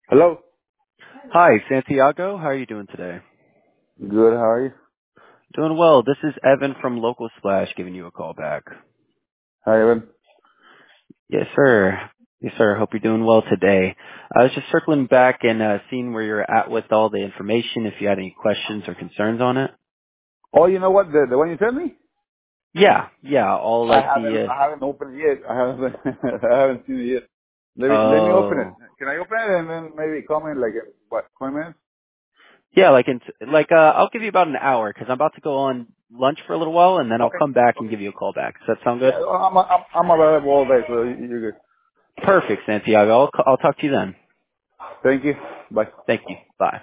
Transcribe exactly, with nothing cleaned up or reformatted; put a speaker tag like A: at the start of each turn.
A: Hello.
B: Hi, Santiago. How are you doing today?
A: Good. How are you?
B: Doing well. This is Evan from Local Splash giving you a call back.
A: Hi, Evan.
B: Yes, sir. Yes, sir. Hope you're doing well today. I was just circling back and uh, seeing where you're at with all the information, if you had any questions or concerns on it.
A: Oh, you know what? The the one you sent me?
B: Yeah, yeah, all
A: I
B: like
A: haven't
B: the,
A: I haven't opened it yet. I haven't I haven't seen it yet. Let
B: uh,
A: me let me open it.
B: oh,
A: Can I open it and then maybe comment like in, what twenty minutes?
B: yeah, like, in, like, uh, I'll give you about an hour because I'm about to go on lunch for a little while and then I'll
A: Okay.
B: come back and
A: Okay.
B: give you a call back. Does that sound good?
A: Yeah, I'm I'm I'm available all day, so you- you're good.
B: Perfect, Santiago. I'll, I'll talk to you then.
A: Thank you. Bye.
B: Thank you. Bye.